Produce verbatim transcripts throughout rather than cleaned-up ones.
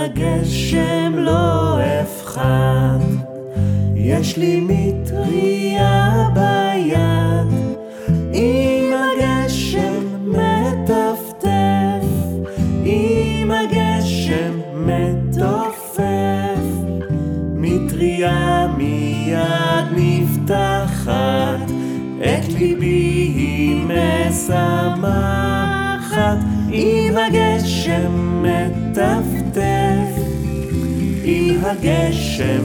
הגשם לא אפחד, יש לי מטריה ביד. אם הגשם מטפטף, אם הגשם מתופף, מטריה מיד נפתחת, את ליבי היא משמחת. אם הגשם מטפטף, אם הגשם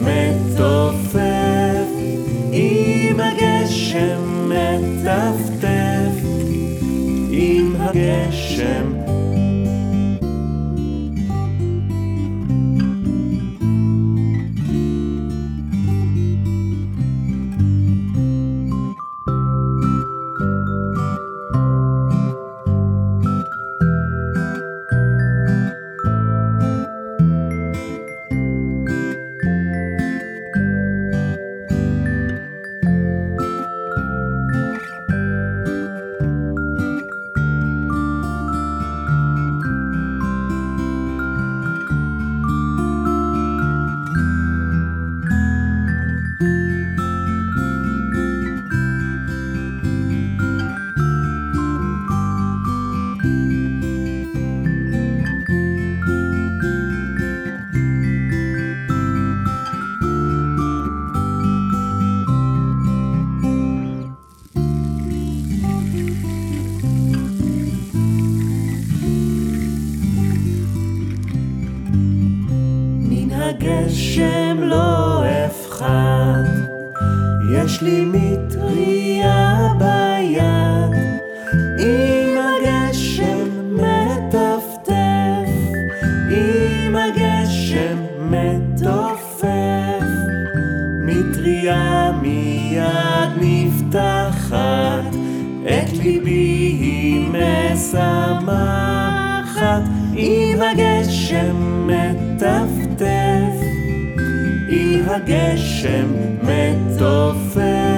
מתופף, אם הגשם מטפטף, אם הגשם הגשם לא אפחד, יש לי מטריה ביד. אם הגשם מטפטף, אם הגשם מתופף, מטריה מיד נפתחת, את ליבי היא משמחת. אם הגשם מטפטף, אם הגשם מתופף,